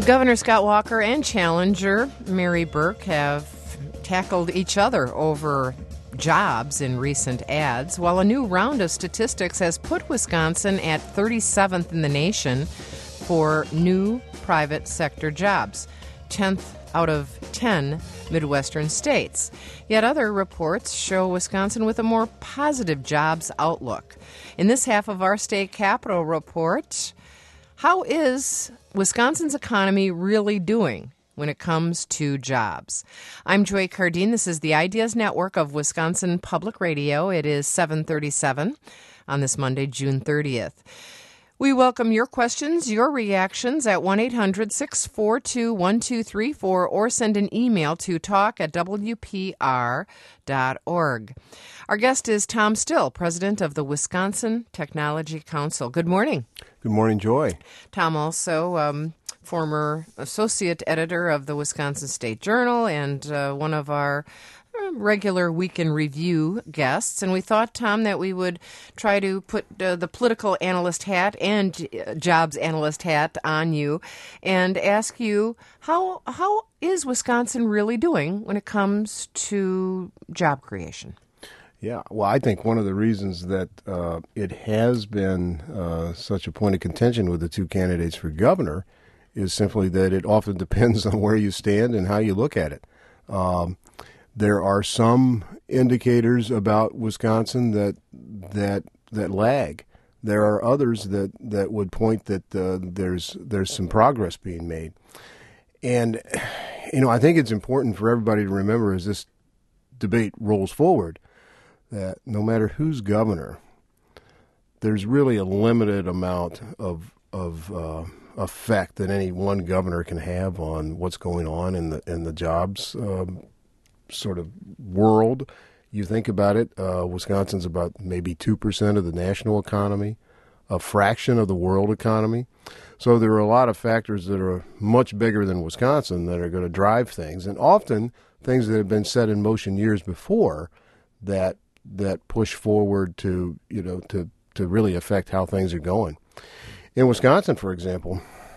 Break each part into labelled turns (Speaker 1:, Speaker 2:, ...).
Speaker 1: Governor Scott Walker and challenger Mary Burke have tackled each other over jobs in recent ads, while a new round of statistics has put Wisconsin at 37th in the nation for new private sector jobs, 10th out of 10 Midwestern states. Yet other reports show Wisconsin with a more positive jobs outlook. In this half of our state capital report, how is Wisconsin's economy really doing when it comes to jobs? I'm Joy Cardine. This is the Ideas Network of Wisconsin Public Radio. It is 7:37 on this Monday, June 30th. We welcome your questions, your reactions at 1-800-642-1234 or send an email to talk@wpr.org. Our guest is Tom Still, president of the Wisconsin Technology Council. Good morning.
Speaker 2: Good morning, Joy.
Speaker 1: Tom also former associate editor of the Wisconsin State Journal and one of our regular Week in Review guests. And we thought, Tom, that we would try to put the political analyst hat and jobs analyst hat on you and ask you, how is Wisconsin really doing when it comes to job creation?
Speaker 2: Yeah, well, I think one of the reasons that it has been such a point of contention with the two candidates for governor is simply that it often depends on where you stand and how you look at it. There are some indicators about Wisconsin that lag. There are others that would point that there's some progress being made. And, I think it's important for everybody to remember as this debate rolls forward that no matter who's governor, there's really a limited amount of effect that any one governor can have on what's going on in the jobs sort of world. You think about it, Wisconsin's about maybe 2% of the national economy, a fraction of the world economy. So there are a lot of factors that are much bigger than Wisconsin that are going to drive things, and often things that have been set in motion years before that push forward to really affect how things are going. In Wisconsin, for example,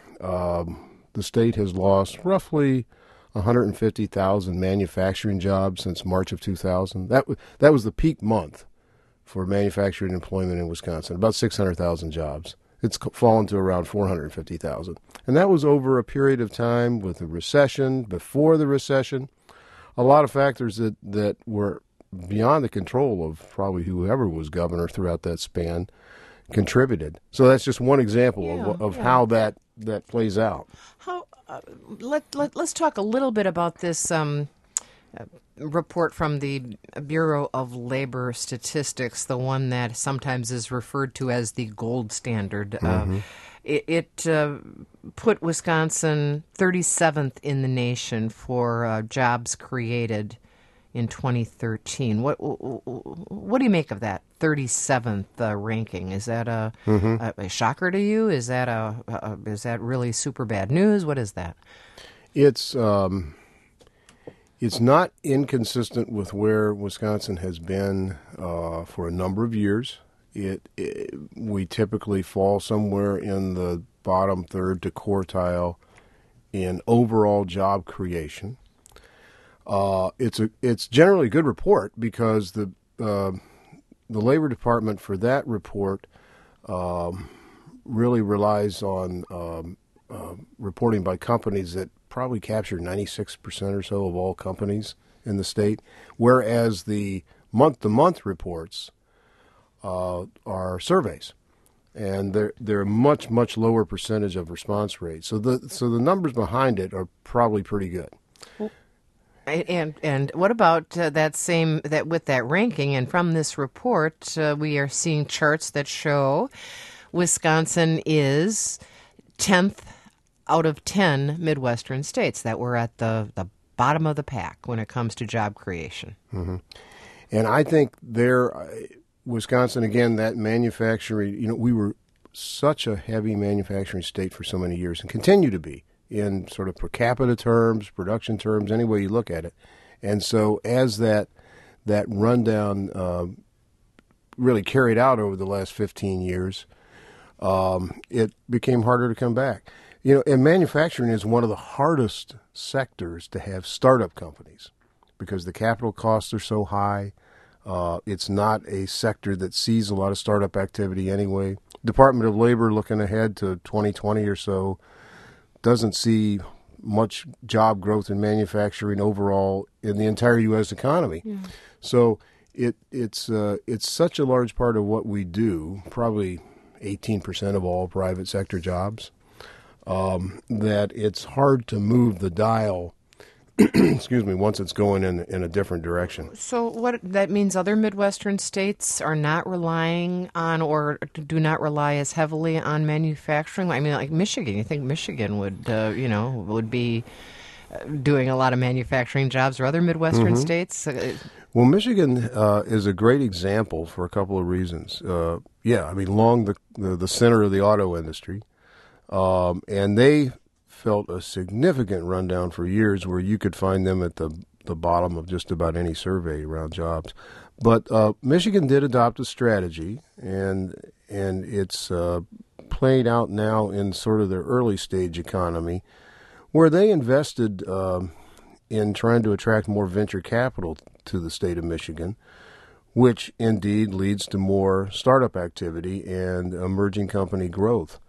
Speaker 2: the state has lost roughly 150,000 manufacturing jobs since March of 2000. That was the peak month for manufacturing employment in Wisconsin, about 600,000 jobs. It's fallen to around 450,000. And that was over a period of time with a recession, before the recession, a lot of factors that were beyond the control of probably whoever was governor throughout that span contributed. So that's just one example of how that plays out.
Speaker 1: Let's talk a little bit about this report from the Bureau of Labor Statistics, the one that sometimes is referred to as the gold standard. It put Wisconsin 37th in the nation for jobs created in 2013. What do you make of that 37th ranking? Is that a shocker to you? Is that really super bad news? What is that?
Speaker 2: It's not inconsistent with where Wisconsin has been for a number of years. We typically fall somewhere in the bottom third to quartile in overall job creation. It's generally a good report because the Labor Department for that report really relies on reporting by companies that probably capture 96% or so of all companies in the state, whereas the month-to-month reports are surveys, and they're a much, much lower percentage of response rate. So the numbers behind it are probably pretty good.
Speaker 1: And what about that with that ranking? And from this report, we are seeing charts that show Wisconsin is 10th out of 10 Midwestern states, that we're at the bottom of the pack when it comes to job creation.
Speaker 2: Mm-hmm. And I think Wisconsin, again, that manufacturing, we were such a heavy manufacturing state for so many years and continue to be in sort of per capita terms, production terms, any way you look at it. And so as that rundown really carried out over the last 15 years, it became harder to come back. And manufacturing is one of the hardest sectors to have startup companies because the capital costs are so high. It's not a sector that sees a lot of startup activity anyway. Department of Labor, looking ahead to 2020 or so, doesn't see much job growth in manufacturing overall in the entire U.S. economy. Yeah. So it's such a large part of what we do, probably 18% of all private sector jobs, that it's hard to move the dial excuse me, once it's going in a different direction.
Speaker 1: So what that means, other Midwestern states are not relying on or do not rely as heavily on manufacturing? I mean, like Michigan, you think Michigan would be doing a lot of manufacturing jobs, or other Midwestern states?
Speaker 2: Well, Michigan is a great example for a couple of reasons. Along the center of the auto industry, and they felt a significant rundown for years where you could find them at the bottom of just about any survey around jobs. But Michigan did adopt a strategy, and it's played out now in sort of their early stage economy, where they invested in trying to attract more venture capital to the state of Michigan, which indeed leads to more startup activity and emerging company growth.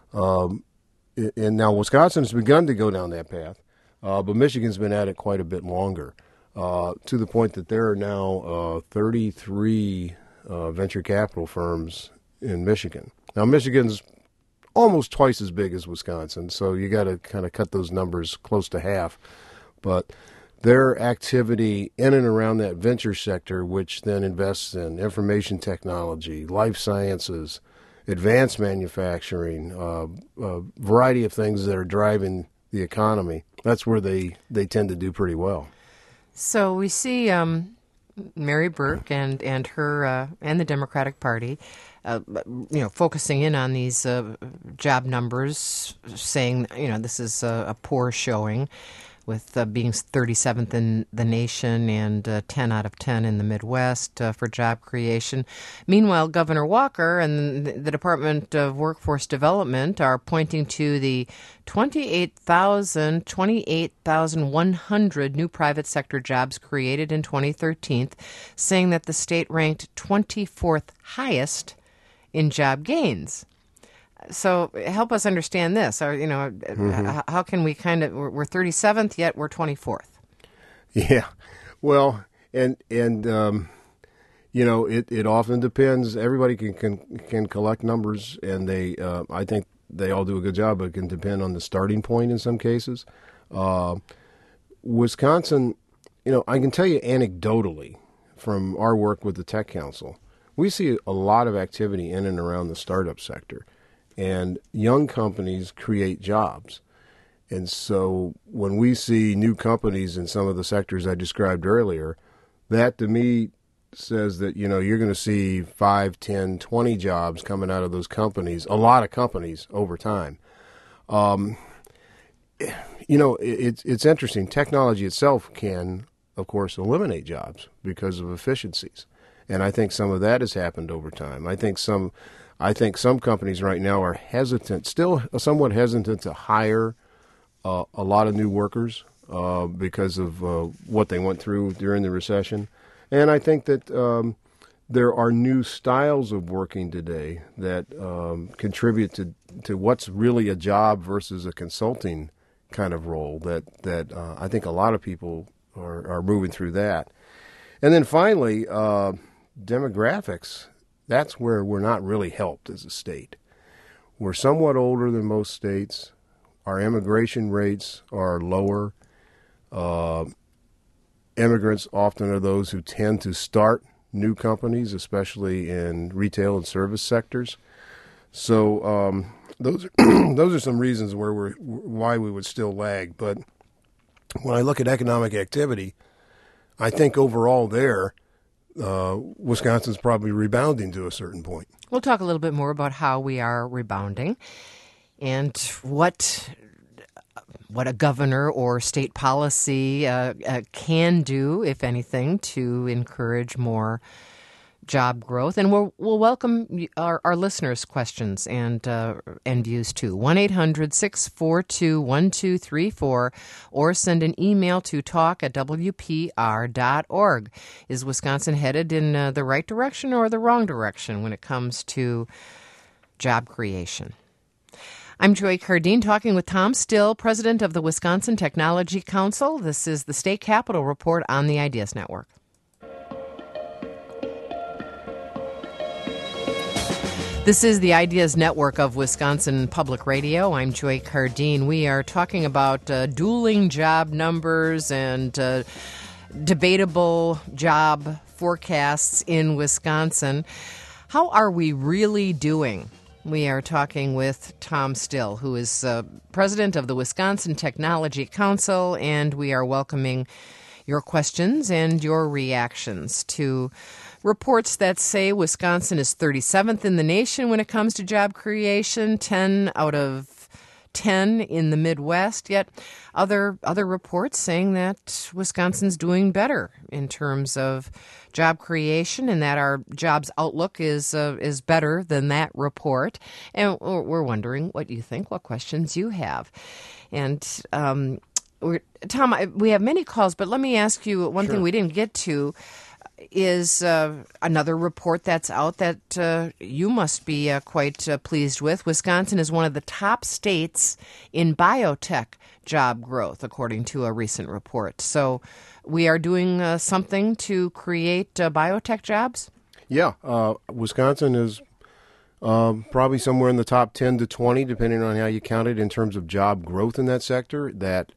Speaker 2: And now Wisconsin has begun to go down that path, but Michigan's been at it quite a bit longer, to the point that there are now 33 venture capital firms in Michigan. Now, Michigan's almost twice as big as Wisconsin, so you got to kind of cut those numbers close to half. But their activity in and around that venture sector, which then invests in information technology, life sciences, advanced manufacturing, a variety of things that are driving the economy, that's where they tend to do pretty well.
Speaker 1: So we see Mary Burke and her and the Democratic Party, focusing in on these job numbers, saying this is a poor showing, with being 37th in the nation and 10 out of 10 in the Midwest for job creation. Meanwhile, Governor Walker and the Department of Workforce Development are pointing to the 28,100 new private sector jobs created in 2013, saying that the state ranked 24th highest in job gains. So help us understand this. How can we we're 37th, yet we're 24th?
Speaker 2: Yeah, well, and it often depends. Everybody can collect numbers, and I think they all do a good job, but it can depend on the starting point in some cases. Wisconsin, I can tell you anecdotally from our work with the Tech Council, we see a lot of activity in and around the startup sector. And young companies create jobs. And so when we see new companies in some of the sectors I described earlier, that to me says that, you're going to see 5, 10, 20 jobs coming out of those companies, a lot of companies over time. It's interesting. Technology itself can, of course, eliminate jobs because of efficiencies. And I think some of that has happened over time. I think some companies right now are still somewhat hesitant to hire a lot of new workers because of what they went through during the recession. And I think that there are new styles of working today that contribute to what's really a job versus a consulting kind of role that I think a lot of people are moving through that. And then finally, demographics. That's where we're not really helped as a state. We're somewhat older than most states. Our immigration rates are lower. Immigrants often are those who tend to start new companies, especially in retail and service sectors. So those are some reasons why we would still lag. But when I look at economic activity, I think overall Wisconsin's probably rebounding to a certain point.
Speaker 1: We'll talk a little bit more about how we are rebounding and what a governor or state policy can do, if anything, to encourage more job growth, and we'll welcome our listeners' questions and views too. 1-800-642-1234, or send an email to talk@wpr.org. Is Wisconsin headed in the right direction or the wrong direction when it comes to job creation? I'm Joy Cardine, talking with Tom Still, president of the Wisconsin Technology Council. This is the State Capitol Report on the Ideas Network. This is the Ideas Network of Wisconsin Public Radio. I'm Joy Cardine. We are talking about dueling job numbers and debatable job forecasts in Wisconsin. How are we really doing? We are talking with Tom Still, who is president of the Wisconsin Technology Council, and we are welcoming your questions and your reactions to reports that say Wisconsin is 37th in the nation when it comes to job creation, 10 out of 10 in the Midwest, yet other reports saying that Wisconsin's doing better in terms of job creation and that our jobs outlook is better than that report. And we're wondering what you think, what questions you have. And Tom, we have many calls, but let me ask you one thing we didn't get to. Is another report that's out that you must be quite pleased with. Wisconsin is one of the top states in biotech job growth, according to a recent report. So we are doing something to create biotech jobs? Yeah.
Speaker 2: Wisconsin is probably somewhere in the top 10 to 20, depending on how you count it, in terms of job growth in that sector.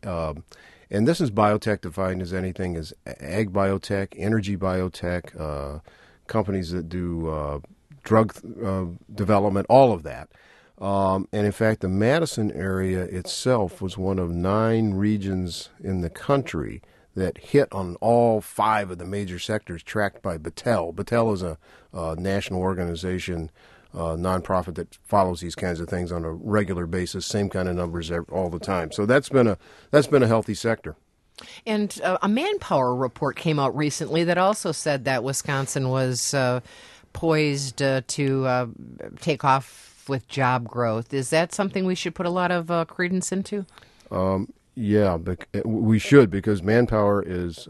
Speaker 2: And this is biotech defined as anything as ag biotech, energy biotech, companies that do drug development, all of that. And in fact, the Madison area itself was one of 9 regions in the country that hit on all 5 of the major sectors tracked by Battelle. Battelle is a national organization, nonprofit that follows these kinds of things on a regular basis, same kind of numbers all the time. So that's been a healthy sector.
Speaker 1: And a Manpower report came out recently that also said that Wisconsin was poised to take off with job growth. Is that something we should put a lot of credence into?
Speaker 2: Yeah, we should, because Manpower is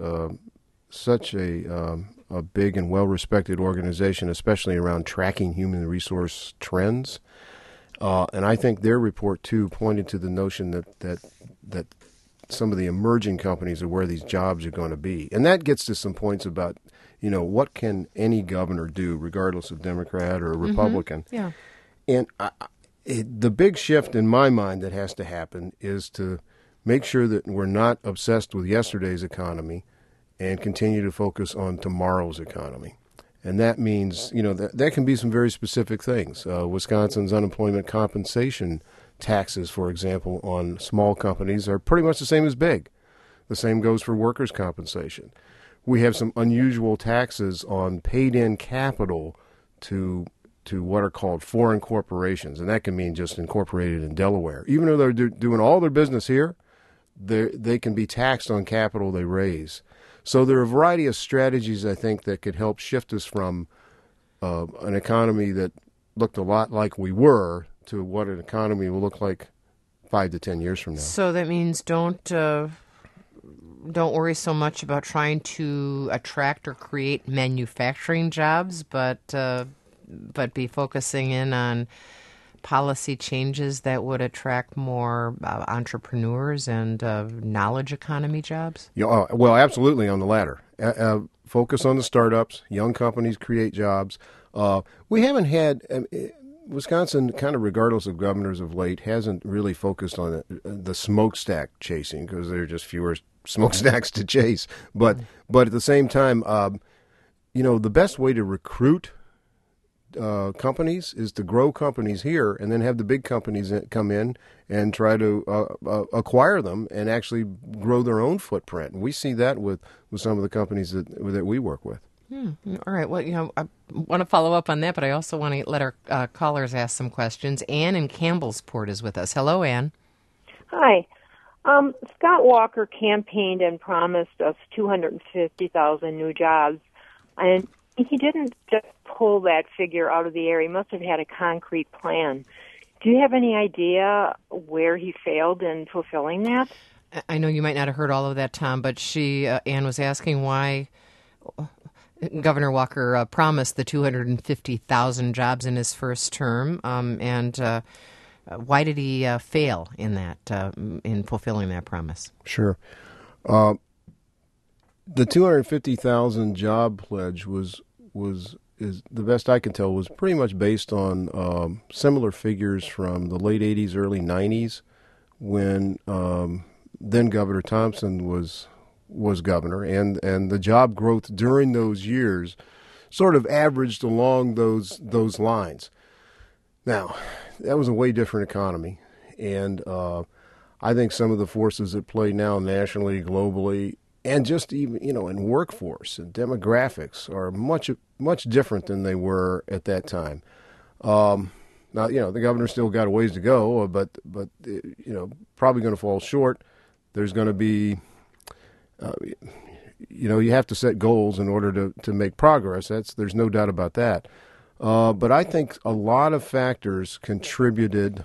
Speaker 2: such a big and well-respected organization, especially around tracking human resource trends. And I think their report, too, pointed to the notion that some of the emerging companies are where these jobs are going to be. And that gets to some points about, what can any governor do, regardless of Democrat or Republican. Mm-hmm. Yeah. And the big shift in my mind that has to happen is to make sure that we're not obsessed with yesterday's economy and continue to focus on tomorrow's economy. And that means, that can be some very specific things. Wisconsin's unemployment compensation taxes, for example, on small companies are pretty much the same as big. The same goes for workers' compensation. We have some unusual taxes on paid-in capital to what are called foreign corporations, and that can mean just incorporated in Delaware. Even though they're doing all their business here, they can be taxed on capital they raise. So there are a variety of strategies, I think, that could help shift us from an economy that looked a lot like we were to what an economy will look like 5 to 10 years from now. So
Speaker 1: that means don't worry so much about trying to attract or create manufacturing jobs, but be focusing in on policy changes that would attract more entrepreneurs and knowledge economy jobs?
Speaker 2: Yeah, well, absolutely on the latter. Focus on the startups. Young companies create jobs. We haven't had Wisconsin, kind of regardless of governors of late, hasn't really focused on the smokestack chasing because there are just fewer smokestacks to chase. But at the same time, the best way to recruit companies is to grow companies here and then have the big companies come in and try to acquire them and actually grow their own footprint. And we see that with some of the companies that we work with.
Speaker 1: All right. Well, I want to follow up on that, but I also want to let our callers ask some questions. Ann in Campbellsport is with us. Hello, Ann.
Speaker 3: Hi. Scott Walker campaigned and promised us 250,000 new jobs. And he didn't just pull that figure out of the air. He must have had a concrete plan. Do you have any idea where he failed in fulfilling that?
Speaker 1: I know you might not have heard all of that, Tom, but Ann was asking why Governor Walker promised the 250,000 jobs in his first term, and why did he fail in that, in fulfilling that promise?
Speaker 2: Sure. The 250,000 job pledge is the best I can tell was pretty much based on similar figures from the late 80s, early 90s, when then Governor Thompson was governor, and the job growth during those years sort of averaged along those lines. Now, that was a way different economy, and I think some of the forces at play now nationally, globally, and just even in workforce and demographics are much different than they were at that time. Now the governor's still got a ways to go, but probably going to fall short. There's going to be you have to set goals in order to make progress. There's no doubt about that. But I think a lot of factors contributed.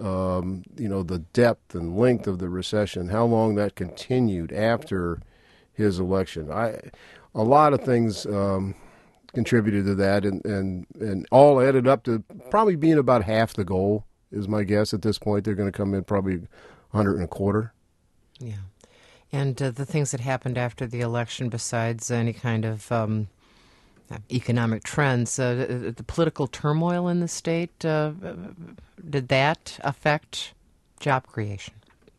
Speaker 2: The depth and length of the recession, how long that continued after his election. A lot of things contributed to that, and all added up to probably being about half the goal, is my guess at this point. They're going to come in probably 100 and a quarter.
Speaker 1: Yeah. And the things that happened after the election, besides any kind of economic trends, the political turmoil in the state, did that affect job creation?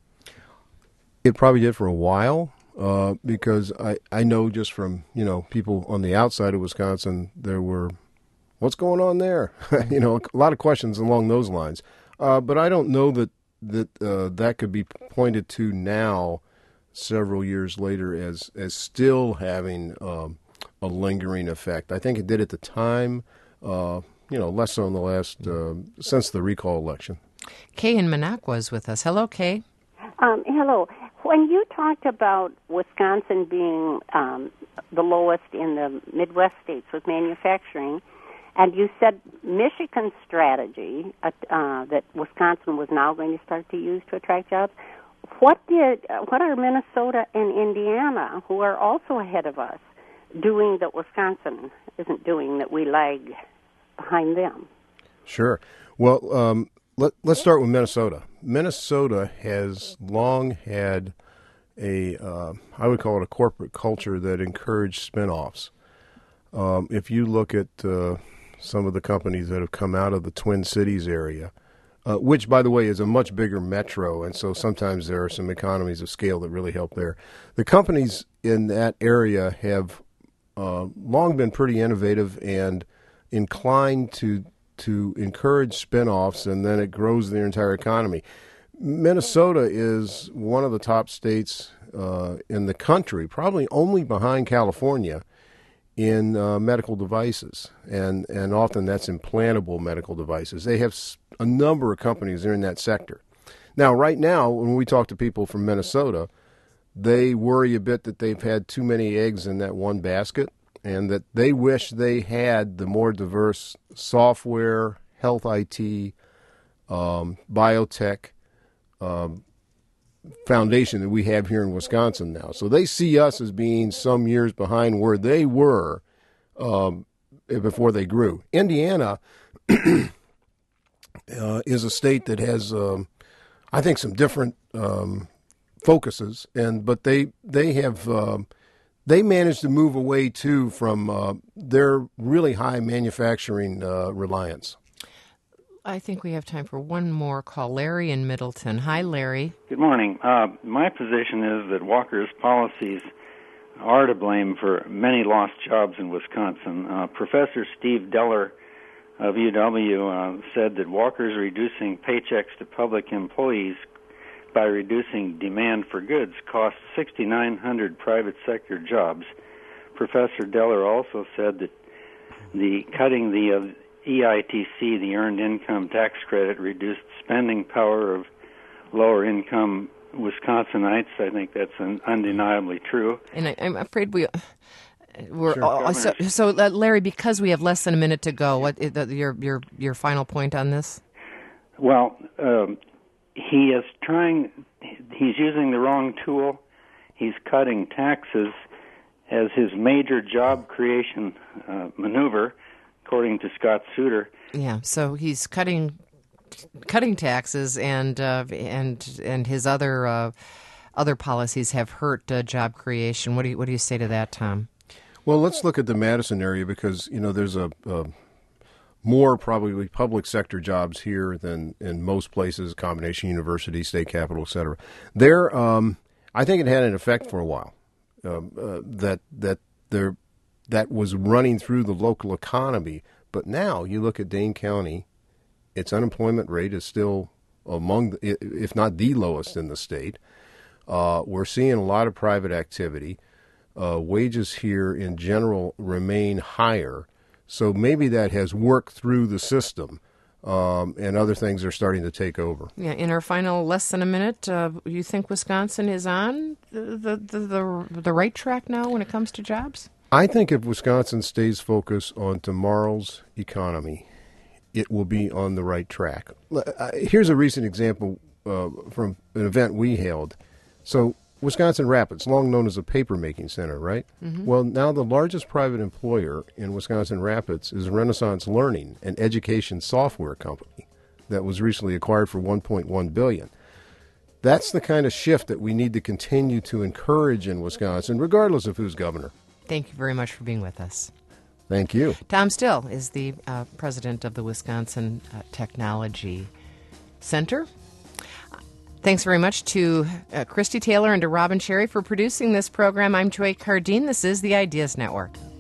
Speaker 2: It probably did for a while, because I know just from people on the outside of Wisconsin, there were, what's going on there? A lot of questions along those lines. But I don't know that could be pointed to now, several years later, as still having a lingering effect. I think it did at the time, less so in the last, since the recall election.
Speaker 1: Kay in Minocqua is with us. Hello, Kay.
Speaker 4: Hello. When you talked about Wisconsin being the lowest in the Midwest states with manufacturing, and you said Michigan's strategy that Wisconsin was now going to start to use to attract jobs, what are Minnesota and Indiana, who are also ahead of us, doing that Wisconsin isn't doing, that we lag behind them?
Speaker 2: Sure. Well, let's start with Minnesota. Minnesota has long had I would call it a corporate culture that encouraged spinoffs. If you look at some of the companies that have come out of the Twin Cities area, which, by the way, is a much bigger metro, and so sometimes there are some economies of scale that really help there. The companies in that area have long been pretty innovative and inclined to encourage spinoffs, and then it grows their entire economy. Minnesota is one of the top states in the country, probably only behind California, in medical devices, and often that's implantable medical devices. They have a number of companies that are in that sector. Now, right now, when we talk to people from Minnesota, they worry a bit that they've had too many eggs in that one basket, and that they wish they had the more diverse software, health IT, biotech foundation that we have here in Wisconsin now. So they see us as being some years behind where they were before they grew. Indiana is a state that has, I think, some different focuses, but they have they managed to move away too from their really high manufacturing reliance.
Speaker 1: I think we have time for one more call. Larry in Middleton. Hi, Larry.
Speaker 5: Good morning. My position is that Walker's policies are to blame for many lost jobs in Wisconsin. Professor Steve Deller of UW said that Walker's reducing paychecks to public employees by reducing demand for goods cost 6,900 private sector jobs. Professor Deller also said that the cutting the EITC, the Earned Income Tax Credit, reduced spending power of lower-income Wisconsinites. I think that's undeniably true.
Speaker 1: And I'm afraid Larry, because we have less than a minute to go, what your final point on this?
Speaker 5: Well, he's using the wrong tool. He's cutting taxes as his major job creation maneuver, according to Scott Souter.
Speaker 1: Yeah, so he's cutting taxes, and his other policies have hurt job creation. What do you say to that, Tom?
Speaker 2: Well, let's look at the Madison area because there's a more probably public sector jobs here than in most places, combination university, state capital, et cetera. There, I think it had an effect for a while that was running through the local economy. But now you look at Dane County, its unemployment rate is still among, if not the lowest in the state. We're seeing a lot of private activity. Wages here in general remain higher. So maybe that has worked through the system, and other things are starting to take over.
Speaker 1: Yeah. In our final less than a minute, you think Wisconsin is on the right track now when it comes to jobs?
Speaker 2: I think if Wisconsin stays focused on tomorrow's economy, it will be on the right track. Here's a recent example from an event we held. So Wisconsin Rapids, long known as a paper-making center, right? Mm-hmm. Well, now the largest private employer in Wisconsin Rapids is Renaissance Learning, an education software company that was recently acquired for $1.1 billion. That's the kind of shift that we need to continue to encourage in Wisconsin, regardless of who's governor.
Speaker 1: Thank you very much for being with us.
Speaker 2: Thank you.
Speaker 1: Tom Still is the president of the Wisconsin Technology Center. Thanks very much to Christy Taylor and to Robin Sherry for producing this program. I'm Joy Cardine. This is the Ideas Network.